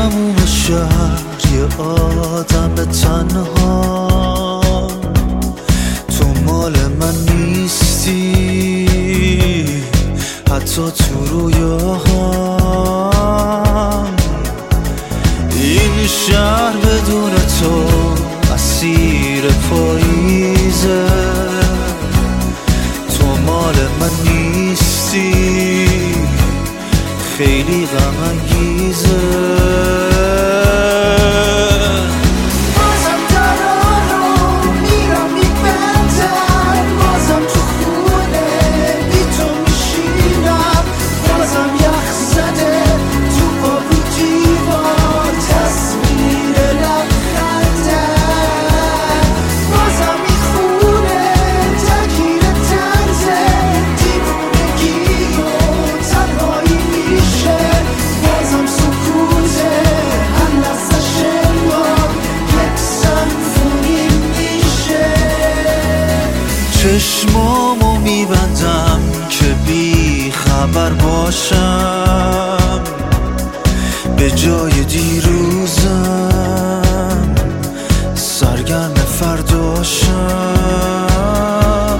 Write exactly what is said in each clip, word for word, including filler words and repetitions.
تموم شهر یه آدم تنها، تو مال من نیستی حتی تو رویاها. این شهر بدون تو اسیر پاییزه، تو مال من نیستی خیلی غم انگیزه. چشمامو میبندم که بی خبر باشم، به جای دیروزم سرگرم فرداشم.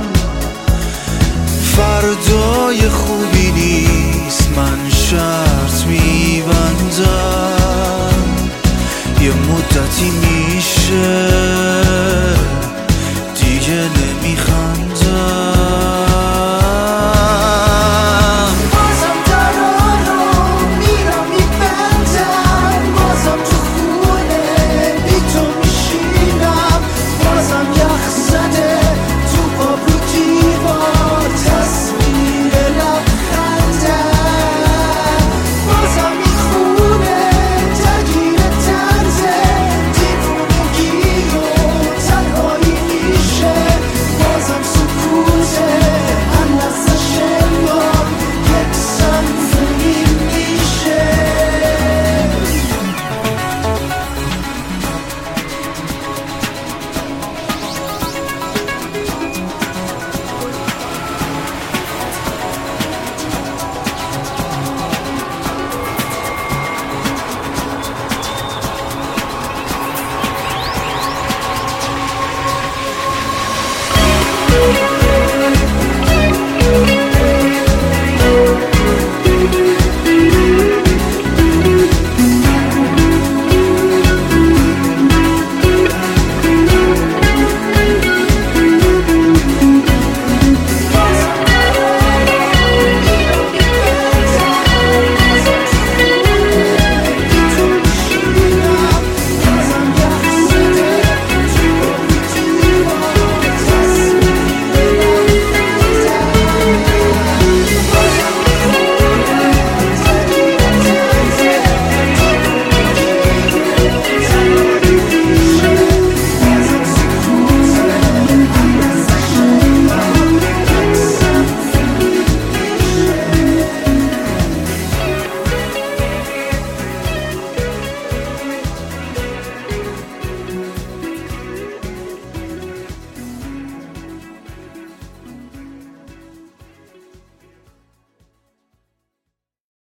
فردای خوبی نیست، من شرط میبندم یه مدتی میشه